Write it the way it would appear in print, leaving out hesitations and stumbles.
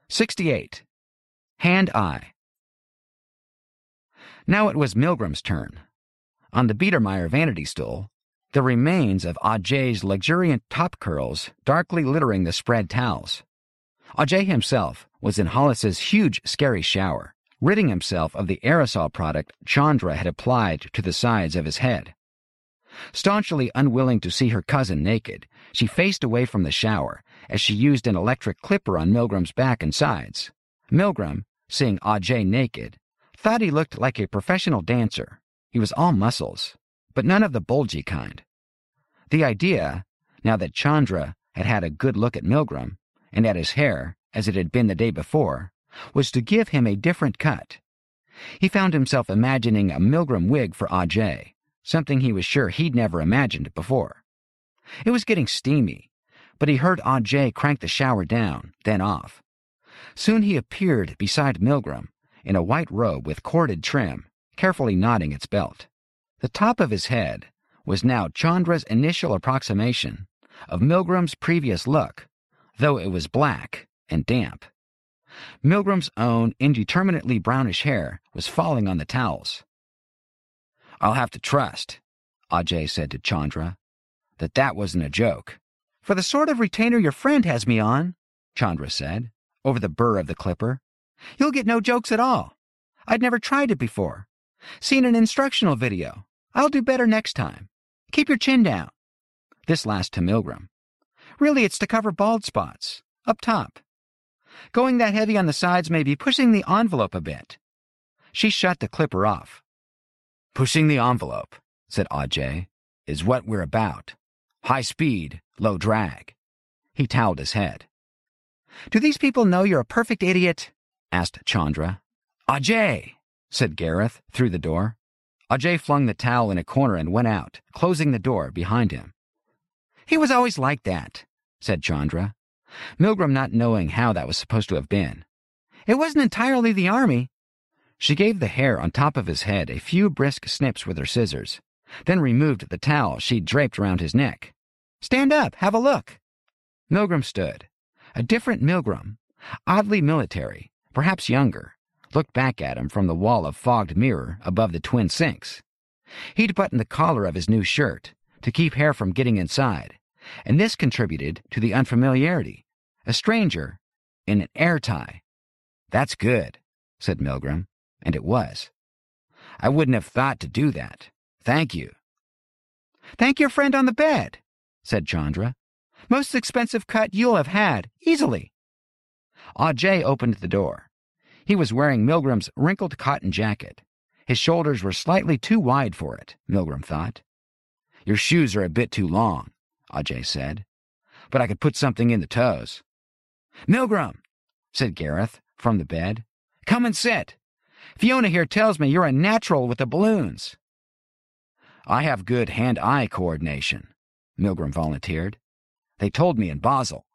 68. Hand-eye. Now it was Milgram's turn. On the Biedermeier vanity stool, the remains of Ajay's luxuriant top curls darkly littering the spread towels. Ajay himself was in Hollis's huge, scary shower, ridding himself of the aerosol product Chandra had applied to the sides of his head. Staunchly unwilling to see her cousin naked, she faced away from the shower as she used an electric clipper on Milgram's back and sides. Milgram, seeing Ajay naked, thought he looked like a professional dancer. He was all muscles, but none of the bulgy kind. The idea, now that Chandra had had a good look at Milgram and at his hair as it had been the day before, was to give him a different cut. He found himself imagining a Milgram wig for Ajay, something he was sure he'd never imagined before. It was getting steamy, but he heard Ajay crank the shower down, then off. Soon he appeared beside Milgram in a white robe with corded trim, carefully knotting its belt. The top of his head was now Chandra's initial approximation of Milgram's previous look, though it was black and damp. Milgram's own indeterminately brownish hair was falling on the towels. "I'll have to trust," Ajay said to Chandra, that wasn't a joke. "For the sort of retainer your friend has me on," Chandra said, over the burr of the clipper, "you'll get no jokes at all. I'd never tried it before. Seen an instructional video. I'll do better next time. Keep your chin down." This last to Milgram. "Really, it's to cover bald spots. Up top. Going that heavy on the sides may be pushing the envelope a bit." She shut the clipper off. "Pushing the envelope," said Ajay, "is what we're about. High speed, low drag." He toweled his head. "Do these people know you're a perfect idiot?" asked Chandra. "Ajay," said Gareth through the door. Ajay flung the towel in a corner and went out, closing the door behind him. "He was always like that," said Chandra, Milgram not knowing how that was supposed to have been. "It wasn't entirely the army." She gave the hair on top of his head a few brisk snips with her scissors, then removed the towel she'd draped around his neck. "Stand up, have a look." Milgram stood. A different Milgram, oddly military, perhaps younger, looked back at him from the wall of fogged mirror above the twin sinks. He'd buttoned the collar of his new shirt to keep hair from getting inside, and this contributed to the unfamiliarity. A stranger in an air tie. "That's good," said Milgram, and it was. "I wouldn't have thought to do that. Thank you." "Thank your friend on the bed," said Chandra. "Most expensive cut you'll have had, easily." Ajay opened the door. He was wearing Milgram's wrinkled cotton jacket. His shoulders were slightly too wide for it, Milgram thought. "Your shoes are a bit too long," Ajay said, "but I could put something in the toes." "Milgram," said Gareth from the bed, "come and sit. Fiona here tells me you're a natural with the balloons." "I have good hand-eye coordination," Milgram volunteered. "They told me in Basel."